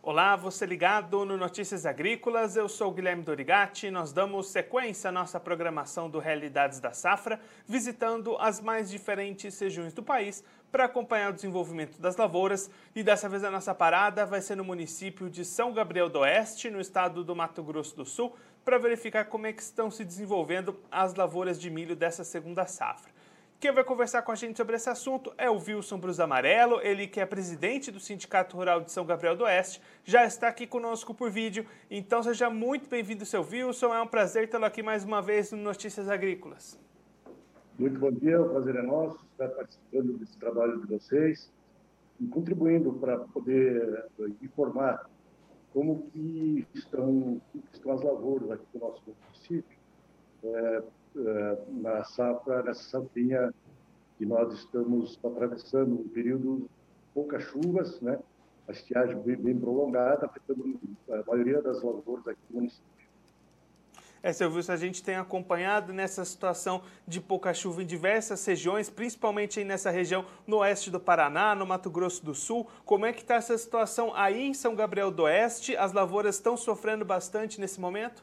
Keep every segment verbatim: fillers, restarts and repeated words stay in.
Olá, você ligado no Notícias Agrícolas, eu sou o Guilherme Dorigatti. Nós damos sequência à nossa programação do Realidades da Safra, visitando as mais diferentes regiões do país para acompanhar o desenvolvimento das lavouras. E dessa vez a nossa parada vai ser no município de São Gabriel do Oeste, no estado do Mato Grosso do Sul, para verificar como é que estão se desenvolvendo as lavouras de milho dessa segunda safra. Quem vai conversar com a gente sobre esse assunto é o Wilson Brus Amarelo, ele que é presidente do Sindicato Rural de São Gabriel do Oeste, já está aqui conosco por vídeo, então seja muito bem-vindo, seu Wilson, é um prazer tê-lo aqui mais uma vez no Notícias Agrícolas. Muito bom dia, o prazer é nosso estar participando desse trabalho de vocês e contribuindo para poder informar como que estão, que estão as lavouras aqui do nosso município, é, é, na safra, nessa safrinha que nós estamos atravessando um período de poucas chuvas, né? A estiagem bem, bem prolongada, afetando a maioria das lavouras aqui do município. É, seu Wilson, a gente tem acompanhado nessa situação de pouca chuva em diversas regiões, principalmente aí nessa região no oeste do Paraná, no Mato Grosso do Sul. Como é que está essa situação aí em São Gabriel do Oeste? As lavouras estão sofrendo bastante nesse momento?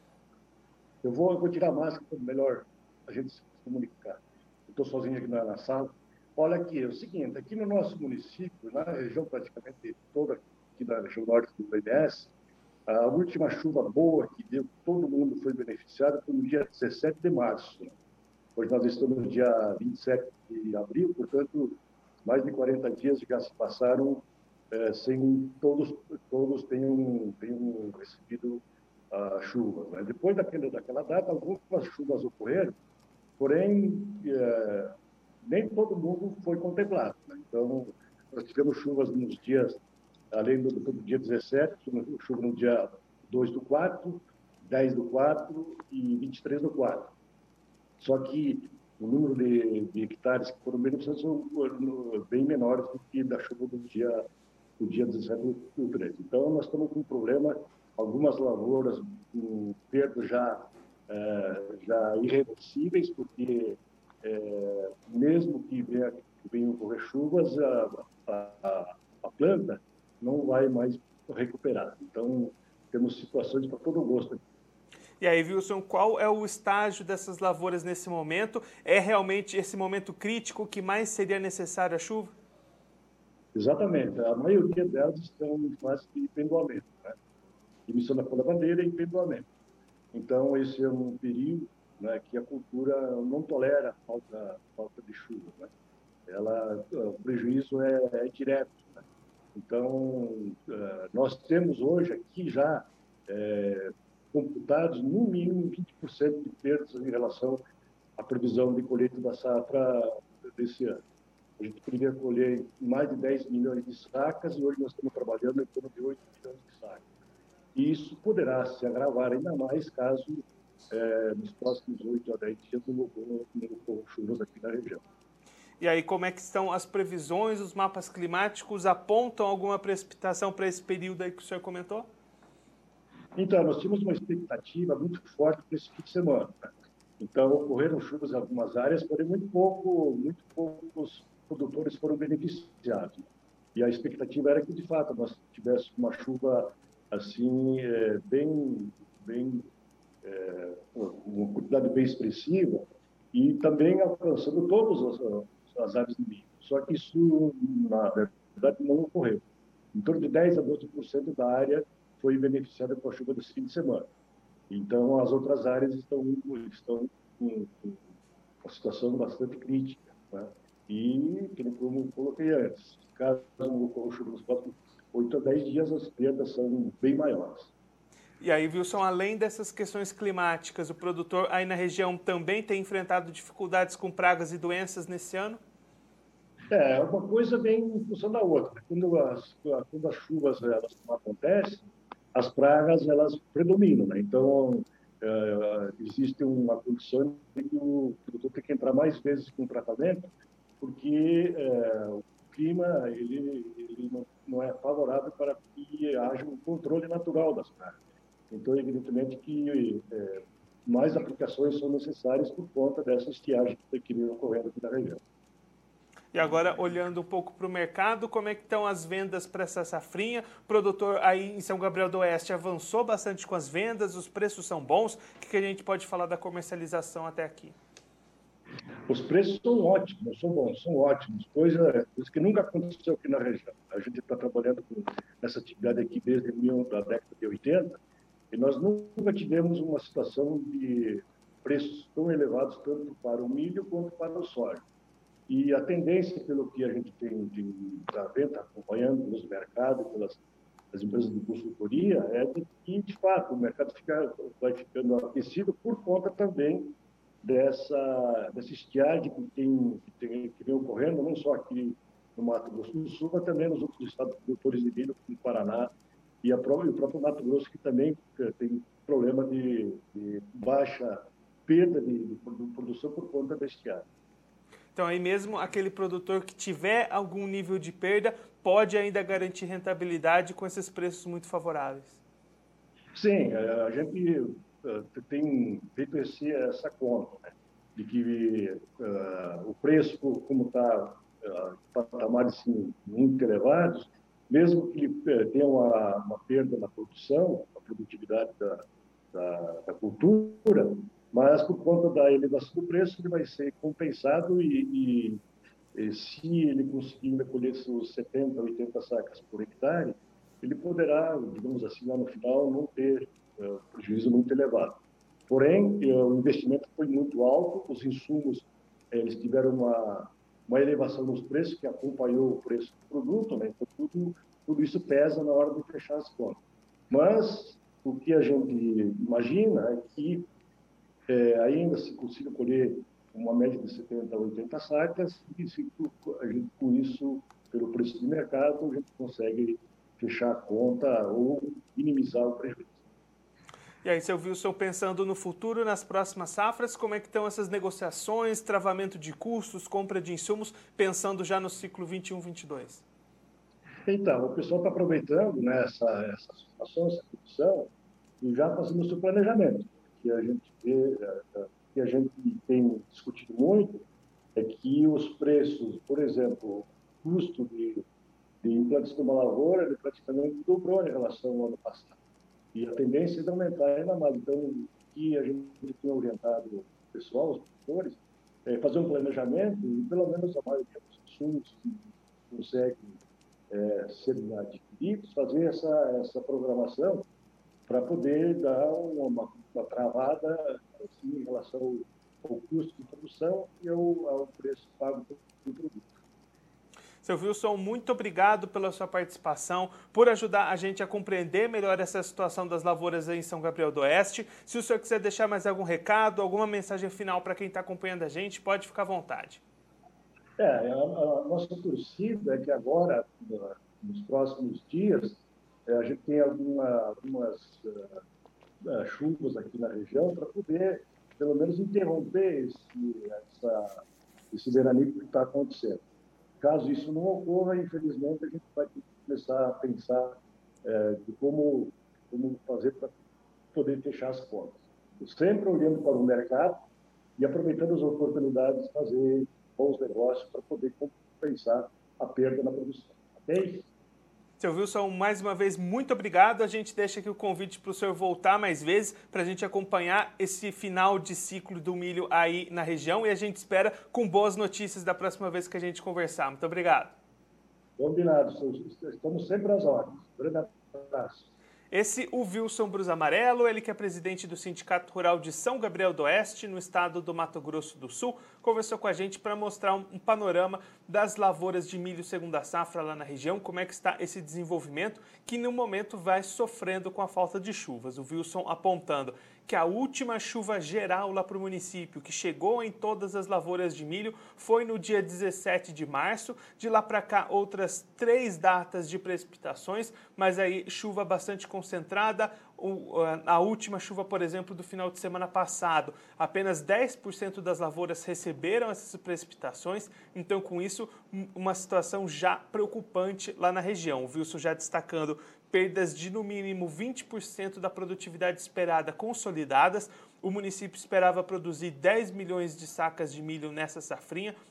Eu vou, eu vou tirar a máscara para melhor a gente se comunicar. Eu estou sozinho aqui na, na sala. Olha aqui, é o seguinte, aqui no nosso município, na região praticamente toda aqui da região norte do I B S, a última chuva boa que deu, todo mundo foi beneficiado, foi no dia dezessete de março. Hoje nós estamos no dia vinte e sete de abril, portanto, mais de quarenta dias já se passaram é, sem todos, todos tenham, tenham recebido a chuva. Né? Depois daquela, daquela data, algumas chuvas ocorreram, porém, é, nem todo mundo foi contemplado. Né? Então, nós tivemos chuvas nos dias, além do, do dia dezessete, chuva no dia dois do quatro, dez do quatro e vinte e três do quatro. Só que o número de, de hectares que foram beneficiados são bem menores do que da chuva do dia, do dia dezessete do três. Então, nós estamos com um problema, algumas lavouras com perdas já, é, já irreversíveis, porque é, mesmo que venha, venham ocorrer chuvas, a, a, a planta não vai mais recuperar. Então, temos situações para todo gosto aqui. E aí, Wilson, qual é o estágio dessas lavouras nesse momento? É realmente esse momento crítico que mais seria necessário a chuva? Exatamente. A maioria delas estão em fase de pendoamento, né? Emissão da folha-bandeira e pendoamento. Então, esse é um período, né, que a cultura não tolera a falta, falta de chuva, né? Ela, o prejuízo é, é direto, né? Então, nós temos hoje aqui já é, computados no mínimo vinte por cento de perdas em relação à previsão de colheita da safra desse ano. A gente previa colher mais de dez milhões de sacas e hoje nós estamos trabalhando em torno de oito milhões de sacas. E isso poderá se agravar ainda mais caso é, nos próximos oito a dez dias não ocorram chuvas aqui na região. E aí, como é que estão as previsões, os mapas climáticos apontam alguma precipitação para esse período aí que o senhor comentou? Então, nós tínhamos uma expectativa muito forte para esse fim de semana. Né? Então, ocorreram chuvas em algumas áreas, porém muito pouco, muito poucos produtores foram beneficiados. E a expectativa era que, de fato, nós tivéssemos uma chuva assim, é, bem, bem é, uma quantidade bem expressiva e também alcançando todas as, as áreas de milho. Só que isso, na verdade, não ocorreu. Em torno de dez a doze por cento da área foi beneficiada com a chuva desse fim de semana. Então, as outras áreas estão, estão com, com uma situação bastante crítica. Né? E, como eu coloquei antes, caso não ocorra chuva nos próximos oito a dez dias, as perdas são bem maiores. E aí, Wilson, além dessas questões climáticas, o produtor aí na região também tem enfrentado dificuldades com pragas e doenças nesse ano? É, uma coisa vem em função da outra. Quando as, quando as chuvas elas não acontecem, as pragas elas predominam, né? Então, é, existe uma condição em que o produtor tem que entrar mais vezes com tratamento, porque é, o clima ele, ele não, não é favorável para que haja um controle natural das pragas. Então, evidentemente que é, mais aplicações são necessárias por conta dessa estiagem que vem ocorrendo aqui na região. E agora, olhando um pouco para o mercado, como é que estão as vendas para essa safrinha? O produtor aí em São Gabriel do Oeste avançou bastante com as vendas, os preços são bons. O que, que a gente pode falar da comercialização até aqui? Os preços são ótimos, são bons, são ótimos, coisa, coisa que nunca aconteceu aqui na região. A gente está trabalhando com essa atividade aqui desde mil, da década de oitenta e nós nunca tivemos uma situação de preços tão elevados tanto para o milho quanto para o soja. E a tendência, pelo que a gente tem de, da venda, acompanhando nos mercados, pelas as empresas de consultoria, é de que, de fato, o mercado fica, vai ficando aquecido por conta também dessa, dessa estiagem que, tem, que, tem, que vem ocorrendo, não só aqui no Mato Grosso do Sul, mas também nos outros estados produtores de milho, como o Paraná e, a própria, e o próprio Mato Grosso, que também tem problema de, de baixa perda de, de produção por conta da estiagem. Então, aí mesmo aquele produtor que tiver algum nível de perda pode ainda garantir rentabilidade com esses preços muito favoráveis. Sim, a gente tem feito esse, essa conta, né, de que uh, o preço, como está uh, patamares assim, muito elevados, mesmo que ele tenha uma, uma perda na produção, na produtividade da, da, da cultura, mas por conta da elevação do preço ele vai ser compensado e, e, e se ele conseguir ainda colher seus setenta, oitenta sacas por hectare, ele poderá, digamos assim, lá no final não ter uh, prejuízo muito elevado. Porém, uh, o investimento foi muito alto, os insumos eles tiveram uma, uma elevação nos preços que acompanhou o preço do produto, né? Então tudo, tudo isso pesa na hora de fechar as contas. Mas o que a gente imagina é que É, ainda se consiga colher uma média de setenta a oitenta sacas, e se, a gente, com isso, pelo preço de mercado, a gente consegue fechar a conta ou minimizar o prejuízo. E aí, seu Wilson, pensando no futuro, nas próximas safras, como é que estão essas negociações, travamento de custos, compra de insumos, pensando já no ciclo vinte e um, vinte e dois? Então, o pessoal está aproveitando, né, essa, essa situação, essa condição, e já fazendo o seu planejamento. Que a gente vê, que a gente tem discutido muito é que os preços, por exemplo, o custo de, de implantes de uma lavoura, ele praticamente dobrou em relação ao ano passado. E a tendência é de aumentar ainda mais. Então, o que a gente tem orientado o pessoal, os produtores, é fazer um planejamento e, pelo menos, a maioria dos insumos que consegue é, ser adquiridos, fazer essa, essa programação para poder dar uma, uma travada assim, em relação ao, ao custo de produção e ao, ao preço pago pelo produto. Seu Wilson, muito obrigado pela sua participação, por ajudar a gente a compreender melhor essa situação das lavouras aí em São Gabriel do Oeste. Se o senhor quiser deixar mais algum recado, alguma mensagem final para quem está acompanhando a gente, pode ficar à vontade. É, a, a nossa torcida é que agora, nos próximos dias, a gente tem alguma, algumas uh, chuvas aqui na região para poder, pelo menos, interromper esse, essa, esse veranico que está acontecendo. Caso isso não ocorra, infelizmente, a gente vai começar a pensar é, de como, como fazer para poder fechar as contas. Sempre olhando para o mercado e aproveitando as oportunidades de fazer bons negócios para poder compensar a perda na produção. Ok? Seu Wilson, mais uma vez, muito obrigado. A gente deixa aqui o convite para o senhor voltar mais vezes para a gente acompanhar esse final de ciclo do milho aí na região e a gente espera com boas notícias da próxima vez que a gente conversar. Muito obrigado. Combinado, estamos sempre às ordens. Grande abraço. Esse o Wilson Brus Amarelo, ele que é presidente do Sindicato Rural de São Gabriel do Oeste, no estado do Mato Grosso do Sul, conversou com a gente para mostrar um, um panorama das lavouras de milho segunda safra lá na região, como é que está esse desenvolvimento, que no momento vai sofrendo com a falta de chuvas. O Wilson apontando que a última chuva geral lá para o município, que chegou em todas as lavouras de milho, foi no dia dezessete de março. De lá para cá, outras três datas de precipitações, mas aí chuva bastante concentrada. A última chuva, por exemplo, do final de semana passado, apenas dez por cento das lavouras receberam essas precipitações, então com isso uma situação já preocupante lá na região. O Wilson já destacando perdas de no mínimo vinte por cento da produtividade esperada consolidadas. O município esperava produzir dez milhões de sacas de milho nessa safrinha,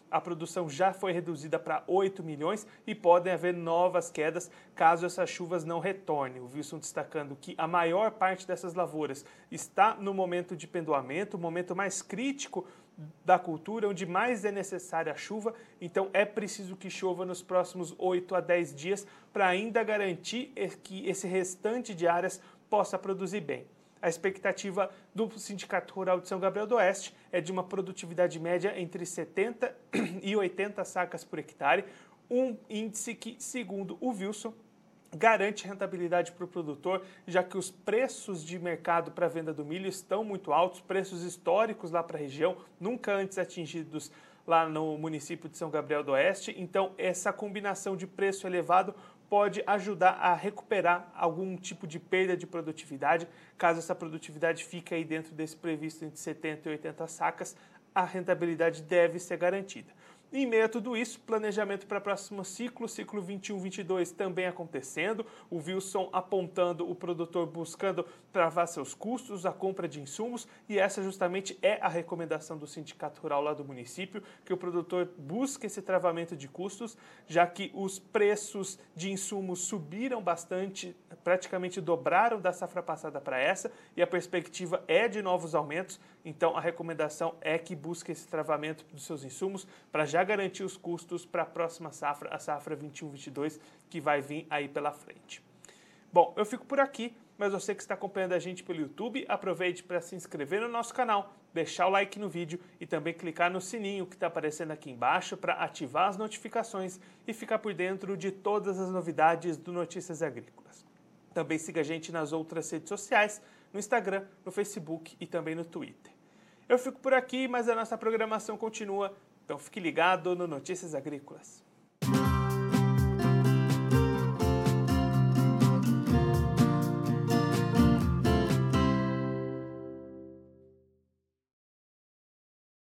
a produção já foi reduzida para oito milhões e podem haver novas quedas caso essas chuvas não retornem. O Wilson destacando que a maior parte dessas lavouras está no momento de pendoamento, o momento mais crítico da cultura, onde mais é necessária a chuva, então é preciso que chova nos próximos oito a dez dias para ainda garantir que esse restante de áreas possa produzir bem. A expectativa do Sindicato Rural de São Gabriel do Oeste é de uma produtividade média entre setenta e oitenta sacas por hectare, um índice que, segundo o Wilson, garante rentabilidade para o produtor, já que os preços de mercado para a venda do milho estão muito altos, preços históricos lá para a região, nunca antes atingidos lá no município de São Gabriel do Oeste. Então, essa combinação de preço elevado pode ajudar a recuperar algum tipo de perda de produtividade. Caso essa produtividade fique aí dentro desse previsto entre setenta e oitenta sacas, a rentabilidade deve ser garantida. Em meio a tudo isso, planejamento para o próximo ciclo, ciclo vinte e um vinte e dois também acontecendo, o Wilson apontando o produtor buscando travar seus custos, a compra de insumos, e essa justamente é a recomendação do Sindicato Rural lá do município, que o produtor busque esse travamento de custos, já que os preços de insumos subiram bastante, praticamente dobraram da safra passada para essa, e a perspectiva é de novos aumentos, então a recomendação é que busque esse travamento dos seus insumos para já garantir os custos para a próxima safra, a safra vinte e um vinte e dois, que vai vir aí pela frente. Bom, eu fico por aqui, mas você que está acompanhando a gente pelo YouTube, aproveite para se inscrever no nosso canal, deixar o like no vídeo e também clicar no sininho que está aparecendo aqui embaixo para ativar as notificações e ficar por dentro de todas as novidades do Notícias Agrícolas. Também siga a gente nas outras redes sociais, no Instagram, no Facebook e também no Twitter. Eu fico por aqui, mas a nossa programação continua. Então fique ligado no Notícias Agrícolas.